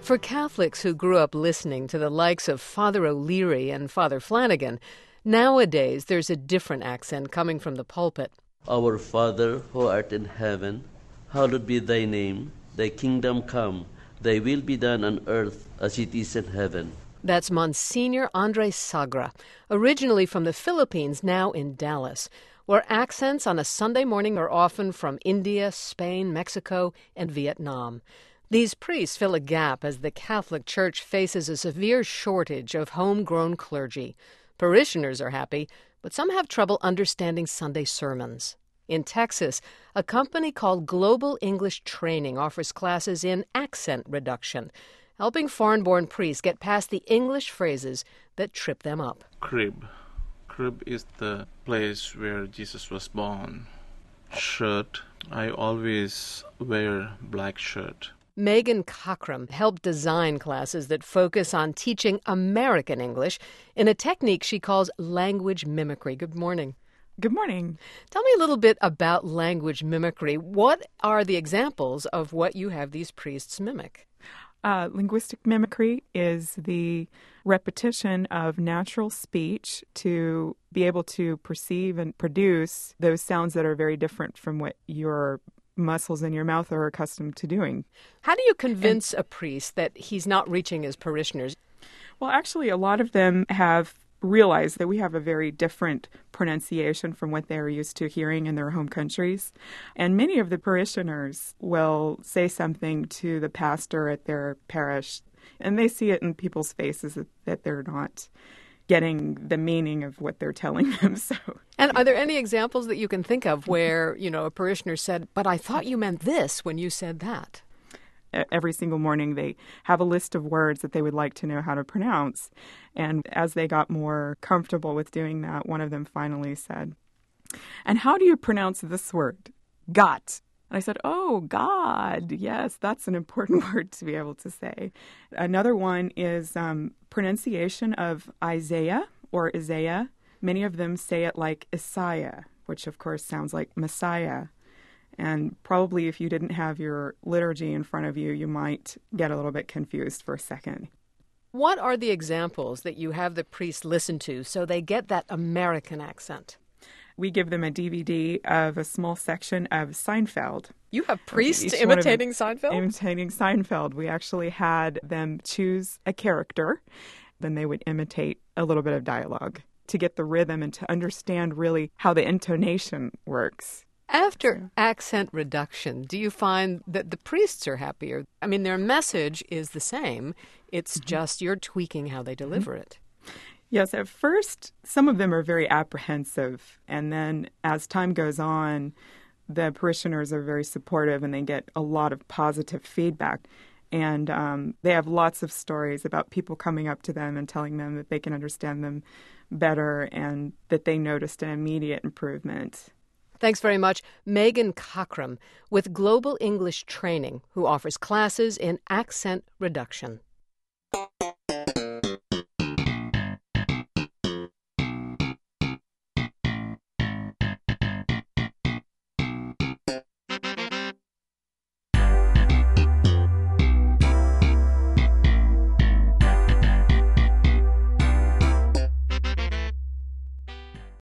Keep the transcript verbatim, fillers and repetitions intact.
For Catholics who grew up listening to the likes of Father O'Leary and Father Flanagan, nowadays there's a different accent coming from the pulpit. Our Father, who art in heaven, hallowed be thy name. Thy kingdom come, thy will be done on earth as it is in heaven. That's Monsignor Andres Sagra, originally from the Philippines, now in Dallas, where accents on a Sunday morning are often from India, Spain, Mexico, and Vietnam. These priests fill a gap as the Catholic Church faces a severe shortage of homegrown clergy. Parishioners are happy, but some have trouble understanding Sunday sermons. In Texas, a company called Global English Training offers classes in accent reduction, helping foreign-born priests get past the English phrases that trip them up. Crib. Crib is the place where Jesus was born. Shirt. I always wear black shirt. Megan Cockram helped design classes that focus on teaching American English in a technique she calls language mimicry. Good morning. Good morning. Tell me a little bit about language mimicry. What are the examples of what you have these priests mimic? Uh, linguistic mimicry is the repetition of natural speech to be able to perceive and produce those sounds that are very different from what your muscles in your mouth are accustomed to doing. How do you convince and, a priest that he's not reaching his parishioners? Well, actually, a lot of them have realized that we have a very different pronunciation from what they're used to hearing in their home countries. And many of the parishioners will say something to the pastor at their parish, and they see it in people's faces that, that they're not getting the meaning of what they're telling them. So, and are there any examples that you can think of where, you know, a parishioner said, but I thought you meant this when you said that? Every single morning they have a list of words that they would like to know how to pronounce. And as they got more comfortable with doing that, one of them finally said, and how do you pronounce this word? Got. And I said, oh, God. Yes, that's an important word to be able to say. Another one is um, pronunciation of Isaiah or Isaiah. Many of them say it like Isaiah, which of course sounds like Messiah. And probably if you didn't have your liturgy in front of you, you might get a little bit confused for a second. What are the examples that you have the priests listen to so they get that American accent? We give them a D V D of a small section of Seinfeld. You have priests imitating Seinfeld? Imitating Seinfeld. We actually had them choose a character, then they would imitate a little bit of dialogue to get the rhythm and to understand really how the intonation works. After accent reduction, do you find that the priests are happier? I mean, their message is the same. It's mm-hmm. just you're tweaking how they deliver mm-hmm. it. Yes, at first, some of them are very apprehensive. And then as time goes on, the parishioners are very supportive and they get a lot of positive feedback. And um, they have lots of stories about people coming up to them and telling them that they can understand them better and that they noticed an immediate improvement. Thanks very much. Megan Cockram with Global English Training, who offers classes in accent reduction.